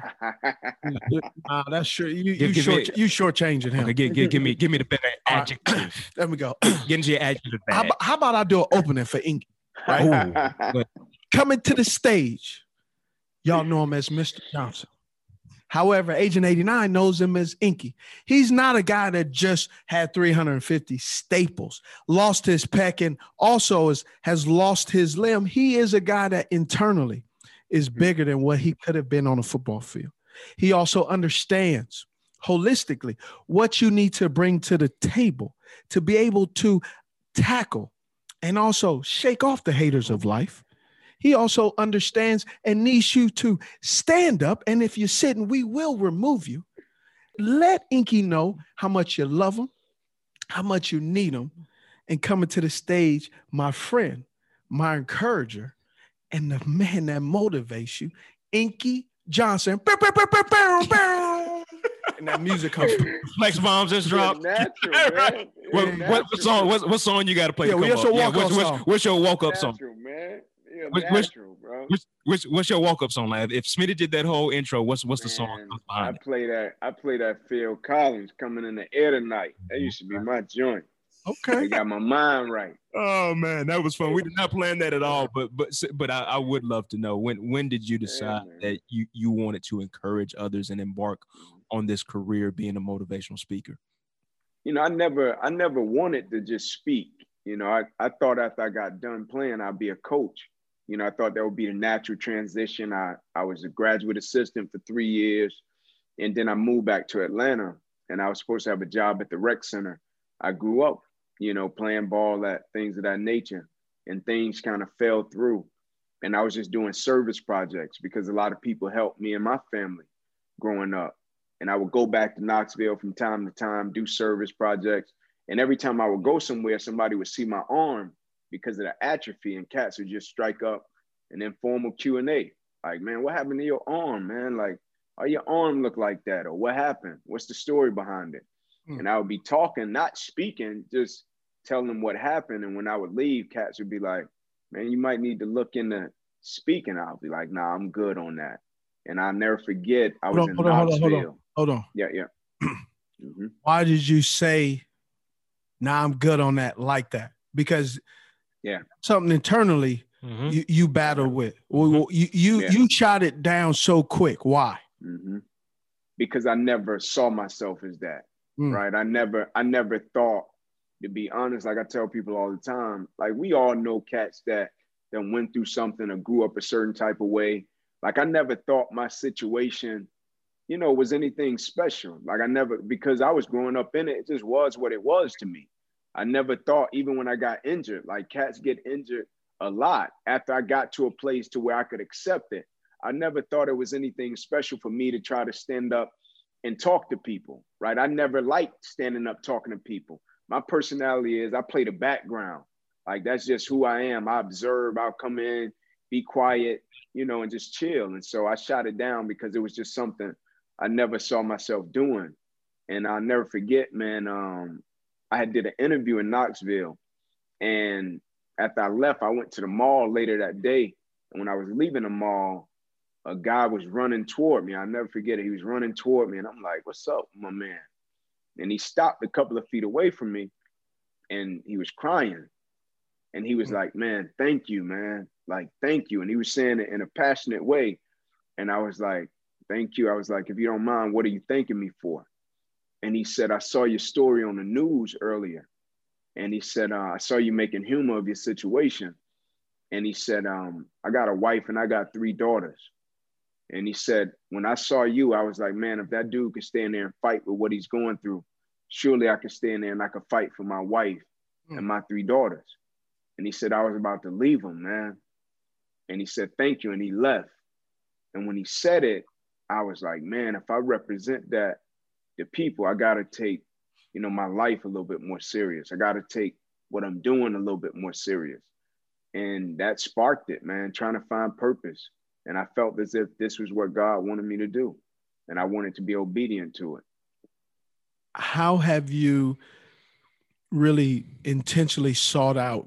Nah, that's sure. You you Give- give short me- you shortchanging him. Okay, give, give, give me give me the better All right. adjective. There we go. Get into your adjective How, bag. about- how about I do an opening for Inky? Oh, but Coming to the stage, y'all know him as Mister Johnson. However, Agent eighty-nine knows him as Inky. He's not a guy that just had three hundred fifty staples, lost his pec, and also is, has lost his limb. He is a guy that internally is bigger than what he could have been on a football field. He also understands holistically what you need to bring to the table to be able to tackle and also shake off the haters of life. He also understands and needs you to stand up. And if you're sitting, we will remove you. Let Inky know how much you love him, how much you need him, and coming to the stage, my friend, my encourager, and the man that motivates you, Inky Johnson. Bow, bow, bow, bow, bow, bow. And that music comes. flex bombs just dropped. Natural, man. What, You're what, what song? What, what song you got to play? Yeah, to well, come what's your up? walk-up what's, song? what's, what's your walk up song? Natural, man. Yeah, Which- which- natural, bro. Which, which, what's your walk up song? Like, if Smitty did that whole intro, what's what's the song Man, that comes I behind it? play that. I play that Phil Collins Coming in the Air Tonight. That used to be my joint. Okay. I got my mind right. Oh man, that was fun. We did not plan that at all, but but but I, I would love to know when when did you decide man. that you you wanted to encourage others and embark on this career being a motivational speaker? You know, I never, I never wanted to just speak. You know, I, I thought after I got done playing, I'd be a coach. You know, I thought that would be the natural transition. I, I was a graduate assistant for three years. And then I moved back to Atlanta and I was supposed to have a job at the rec center. I grew up, you know, playing ball at things of that nature, and things kind of fell through. And I was just doing service projects because a lot of people helped me and my family growing up. And I would go back to Knoxville from time to time, do service projects. And every time I would go somewhere, somebody would see my arm because of the atrophy, and cats would just strike up an informal Q and A. Like, man, what happened to your arm, man? Like, why your arm look like that? Or what happened? What's the story behind it? Mm. And I would be talking, not speaking, just telling them what happened. And when I would leave, cats would be like, man, you might need to look into speaking. I'll be like, nah, I'm good on that. And I'll never forget, I was Hold on, in hold on, hold on, Knoxville. hold on. Hold on. Yeah, yeah. mm-hmm. Why did you say, nah, I'm good on that like that? Because yeah, something internally Mm-hmm. you, you battled with. Well, you you, Yeah. you shot it down so quick. Why? mm-hmm. Because I never saw myself as that, Mm. right? I never, I never thought, to be honest, like I tell people all the time, like we all know cats that that went through something or grew up a certain type of way. Like I never thought my situation, you know, was anything special. Like I never, because I was growing up in it, it just was what it was to me. I never thought, even when I got injured, like cats get injured a lot. After I got to a place to where I could accept it, I never thought it was anything special for me to try to stand up and talk to people, right? I never liked standing up talking to people. My personality is I play the background. Like that's just who I am. I observe, I'll come in, be quiet, you know, and just chill. And so I shot it down because it was just something I never saw myself doing. And I'll never forget, man, um, I had did an interview in Knoxville. And after I left, I went to the mall later that day. And when I was leaving the mall, a guy was running toward me. I'll never forget it. He was running toward me. And I'm like, what's up, my man? And he stopped a couple of feet away from me and he was crying. And he was mm-hmm. like, man, thank you, man. Like, thank you. And he was saying it in a passionate way. And I was like, thank you. I was like, if you don't mind, what are you thanking me for? And he said, I saw your story on the news earlier. And he said, uh, I saw you making humor of your situation. And he said, um, I got a wife and I got three daughters. And he said, when I saw you, I was like, man, if that dude could stand there and fight with what he's going through, surely I could stand there and I could fight for my wife mm. and my three daughters. And he said, I was about to leave him, man. And he said, thank you. And he left. And when he said it, I was like, man, if I represent that, the people, I got to take, you know, my life a little bit more serious. I got to take what I'm doing a little bit more serious. And that sparked it, man, trying to find purpose. And I felt as if this was what God wanted me to do. And I wanted to be obedient to it. How have you really intentionally sought out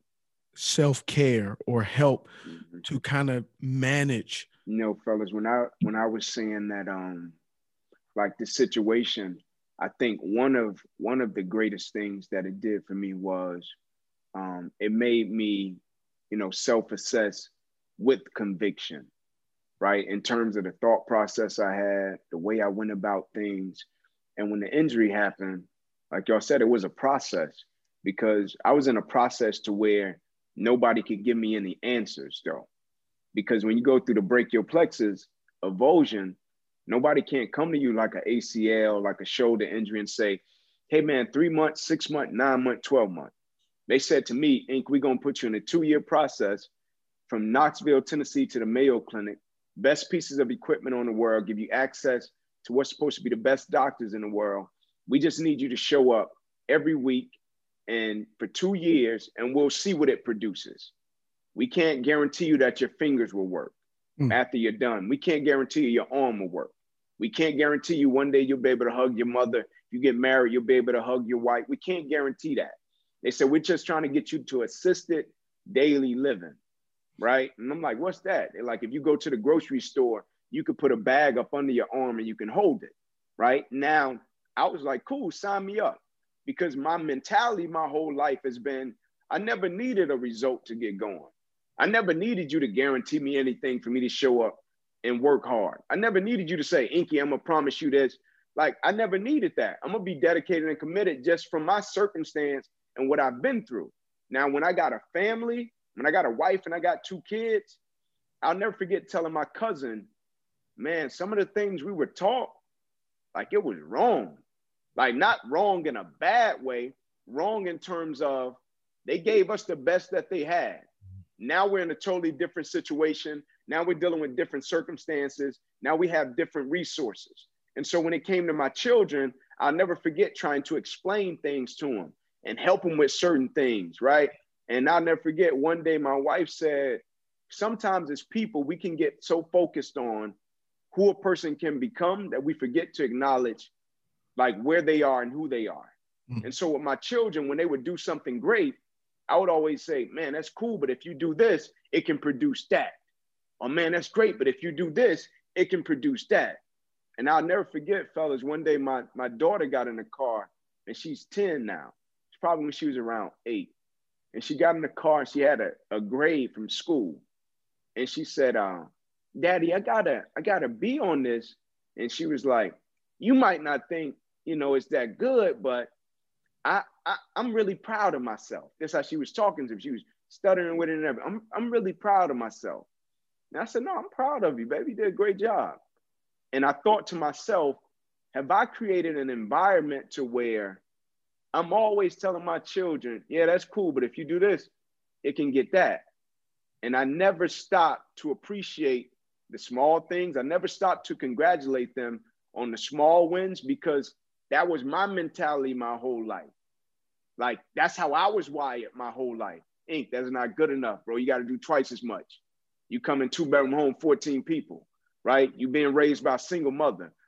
self-care or help mm-hmm. to kind of manage? You know, fellas, when I when I was saying that, um, like the situation, I think one of one of the greatest things that it did for me was um, it made me, you know, self-assess with conviction, right? In terms of the thought process I had, the way I went about things. And when the injury happened, like y'all said, it was a process because I was in a process to where nobody could give me any answers though. Because when you go through the brachial plexus avulsion, nobody can't come to you like an A C L, like a shoulder injury and say, hey man, three months, six months, nine months, twelve months. They said to me, Ink, we're gonna put you in a two-year process from Knoxville, Tennessee to the Mayo Clinic, best pieces of equipment on the world, give you access to what's supposed to be the best doctors in the world. We just need you to show up every week and for two years and we'll see what it produces. We can't guarantee you that your fingers will work mm. after you're done. We can't guarantee you your arm will work. We can't guarantee you one day you'll be able to hug your mother. If you get married, you'll be able to hug your wife. We can't guarantee that. They said, we're just trying to get you to assisted daily living, right? And I'm like, what's that? They're like, if you go to the grocery store, you could put a bag up under your arm and you can hold it, right? Now, I was like, cool, sign me up. Because my mentality my whole life has been, I never needed a result to get going. I never needed you to guarantee me anything for me to show up and work hard. I never needed you to say, Inky, I'm gonna promise you this. Like, I never needed that. I'm gonna be dedicated and committed just from my circumstance and what I've been through. Now, when I got a family, when I got a wife and I got two kids, I'll never forget telling my cousin, man, some of the things we were taught, like it was wrong. Like not wrong in a bad way, wrong in terms of they gave us the best that they had. Now we're in a totally different situation. Now we're dealing with different circumstances. Now we have different resources. And so when it came to my children, I'll never forget trying to explain things to them and help them with certain things, right? And I'll never forget one day my wife said, sometimes as people, we can get so focused on who a person can become that we forget to acknowledge like where they are and who they are. Mm-hmm. And so with my children, when they would do something great, I would always say, man, that's cool, but if you do this, it can produce that. Or man, that's great, but if you do this, it can produce that. And I'll never forget, fellas, one day my, my daughter got in the car and she's ten now. It's probably when she was around eight. And she got in the car and she had a, a grade from school. And she said, uh, Daddy, I gotta, I gotta be on this. And she was like, you might not think, you know, it's that good, but I, I, I'm really proud of myself. That's how she was talking to me. She was stuttering with it and everything. I'm, I'm really proud of myself. And I said, no, I'm proud of you, baby. You did a great job. And I thought to myself, have I created an environment to where I'm always telling my children, yeah, that's cool, but if you do this, it can get that. And I never stopped to appreciate the small things. I never stopped to congratulate them on the small wins because that was my mentality my whole life. Like, that's how I was wired my whole life. Ink, that's not good enough, bro. You got to do twice as much. You come in two bedroom home, fourteen people, right? You being raised by a single mother.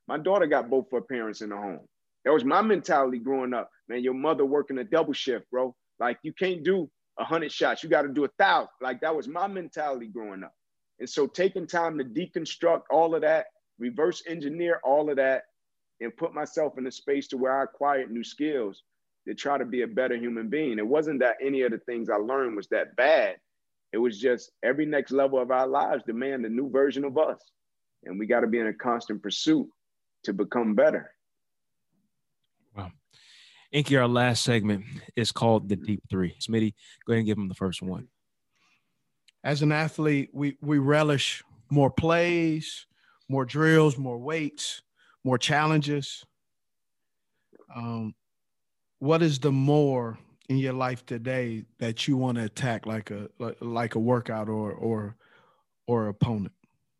My daughter got both her parents in the home. That was my mentality growing up. Man, your mother working a double shift, bro. Like, you can't do a hundred shots. You got to do a thousand. Like, that was my mentality growing up. And so taking time to deconstruct all of that, reverse engineer all of that, and put myself in a space to where I acquired new skills to try to be a better human being. It wasn't that any of the things I learned was that bad. It was just every next level of our lives demand a new version of us. And we got to be in a constant pursuit to become better. Wow. Inky, our last segment is called The Deep Three. Smitty, go ahead and give him the first one. As an athlete, we we relish more plays, more drills, more weights, more challenges. Um, what is the more in your life today that you want to attack like a like a workout or or or opponent?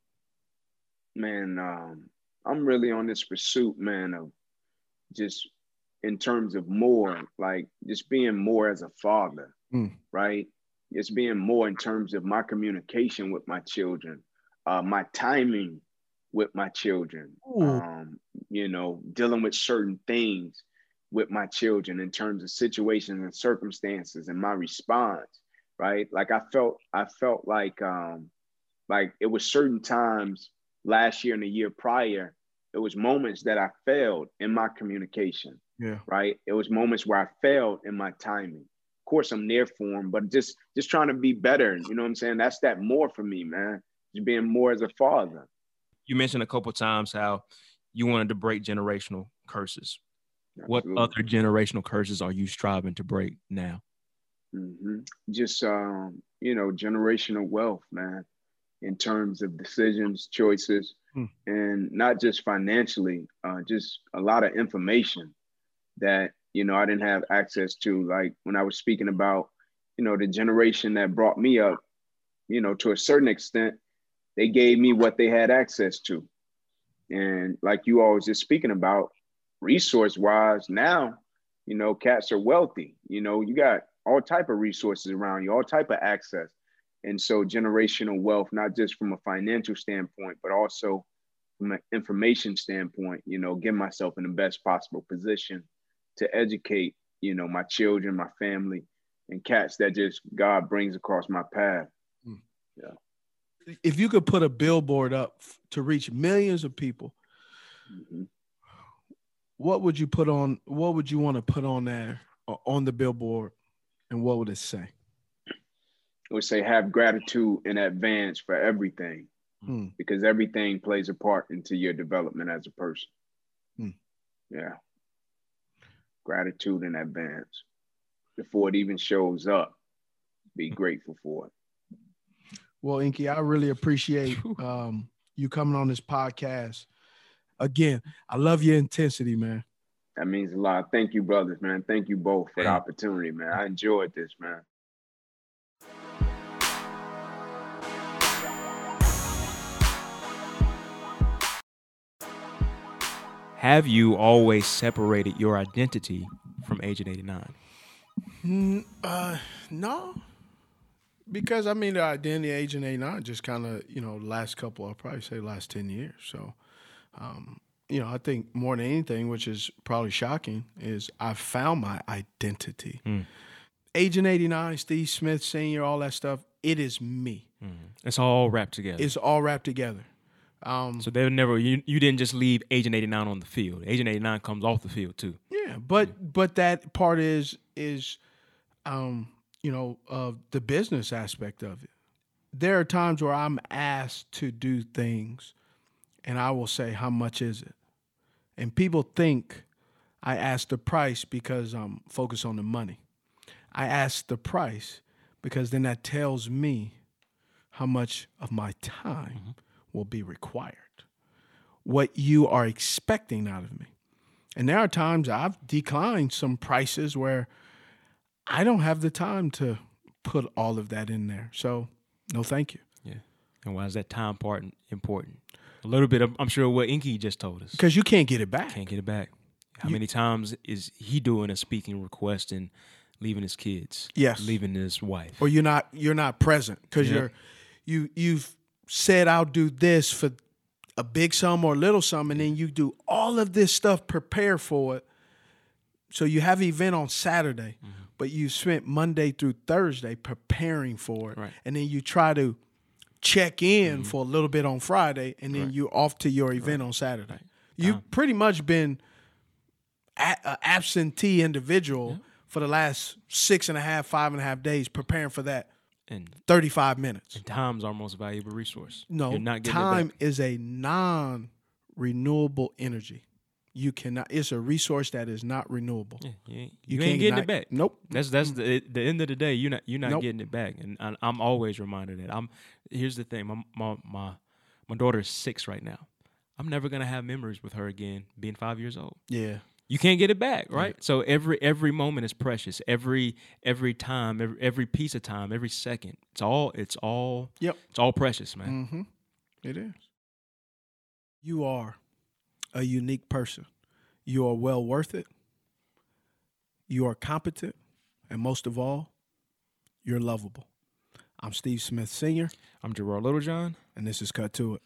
Man, um, I'm really on this pursuit, man, of just in terms of more, like just being more as a father, mm. right? Just being more in terms of my communication with my children, uh, my timing with my children, um, you know, dealing with certain things with my children in terms of situations and circumstances and my response, right? Like I felt, I felt like, um, like it was certain times last year and the year prior, it was moments that I failed in my communication, yeah, right? It was moments where I failed in my timing. Of course, I'm there for them, but just, just trying to be better. You know what I'm saying? That's that more for me, man. Just being more as a father. You mentioned a couple of times how you wanted to break generational curses. Absolutely. What other generational curses are you striving to break now? Mm-hmm. Just, um, you know, generational wealth, man, in terms of decisions, choices, hmm. and not just financially, uh, just a lot of information that, you know, I didn't have access to. Like when I was speaking about, you know, the generation that brought me up, you know, to a certain extent, they gave me what they had access to. And like you all was just speaking about, resource-wise, now, you know, cats are wealthy. You know, you got all type of resources around you, all type of access. And so generational wealth, not just from a financial standpoint, but also from an information standpoint, you know, get myself in the best possible position to educate, you know, my children, my family, and cats that just God brings across my path. Mm. Yeah. If you could put a billboard up to reach millions of people, mm-hmm. what would you put on, what would you want to put on there on the billboard, and what would it say? It would say, have gratitude in advance for everything, hmm. because everything plays a part into your development as a person. Hmm. Yeah. Gratitude in advance. Before it even shows up, be grateful for it. Well, Inky, I really appreciate um, you coming on this podcast. Again, I love your intensity, man. That means a lot. Thank you, brothers, man. Thank you both for the opportunity, man. I enjoyed this, man. Have you always separated your identity from Agent eighty-nine? Mm, uh, no. Because, I mean, the identity of Agent eighty-nine just kind of, you know, last couple, I'll probably say last ten years. So, um, you know, I think more than anything, which is probably shocking, is I found my identity. Mm. Agent eighty-nine, Steve Smith Senior, all that stuff, it is me. Mm. It's all wrapped together. It's all wrapped together. Um, so they were never, you, you didn't just leave Agent eighty-nine on the field. Agent eighty-nine comes off the field too. Yeah, but yeah. but that part is, is um, you know, uh, the business aspect of it. There are times where I'm asked to do things and I will say, how much is it? And people think I ask the price because I'm focused on the money. I ask the price because then that tells me how much of my time mm-hmm. will be required, what you are expecting out of me. And there are times I've declined some prices where I don't have the time to put all of that in there. So no, thank you. Yeah. And why is that time part important? A little bit of, I'm sure, what Inky just told us. Because you can't get it back. Can't get it back. How you, many times is he doing a speaking request and leaving his kids? Yes. Leaving his wife. Or you're not you're not present because yep. you're you you've said I'll do this for a big sum or little sum, and then you do all of this stuff, prepare for it. So you have an event on Saturday, mm-hmm. but you spent Monday through Thursday preparing for it. Right. And then you try to check in mm-hmm. for a little bit on Friday, and then right. you're off to your event right. on Saturday. Right. You've um, pretty much been an absentee individual yeah. for the last six and a half, five and a half days preparing for that. And thirty-five minutes. And time's our most valuable resource. No, You're not getting time it back. is a non-renewable energy. You cannot. It's a resource that is not renewable. Yeah, you ain't, you you ain't getting not, it back. Nope. That's that's the the end of the day. You're not you're not nope. getting it back. And I, I'm always reminded that. I'm. Here's the thing. My my my my daughter is six right now. I'm never gonna have memories with her again, being five years old. Yeah. You can't get it back, right? Yeah. So every every moment is precious. Every every time, every, every piece of time, every second. It's all it's all yep. It's all precious, man. Mm-hmm. It is. You are a unique person. You are well worth it. You are competent, and most of all, you're lovable. I'm Steve Smith Senior I'm Gerard Littlejohn, and this is Cut to It.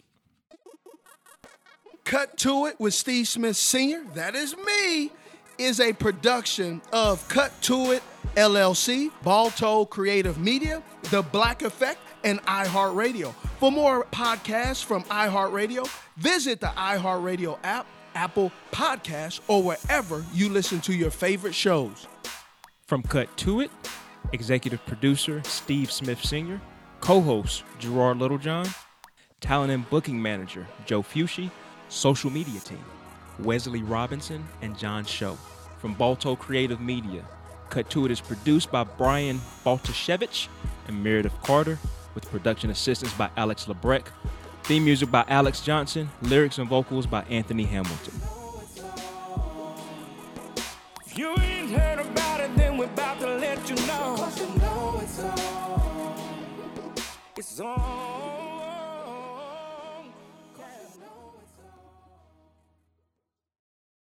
Cut to It with Steve Smith Senior, that is me, is a production of Cut to It, L L C, Balto Creative Media, The Black Effect, and iHeartRadio. For more podcasts from iHeartRadio, visit the iHeartRadio app, Apple Podcasts, or wherever you listen to your favorite shows. From Cut to It, executive producer Steve Smith Senior, co-host Gerard Littlejohn, talent and booking manager Joe Fucci, social media team Wesley Robinson and John Show. From Balto Creative Media, Cut to It is produced by Brian Baltashevich and Meredith Carter, with production assistance by Alex LeBrec. Theme music by Alex Johnson, lyrics and vocals by Anthony Hamilton. If you ain't heard about it, then we're about to let you know. 'Cause you know it's on. It's on.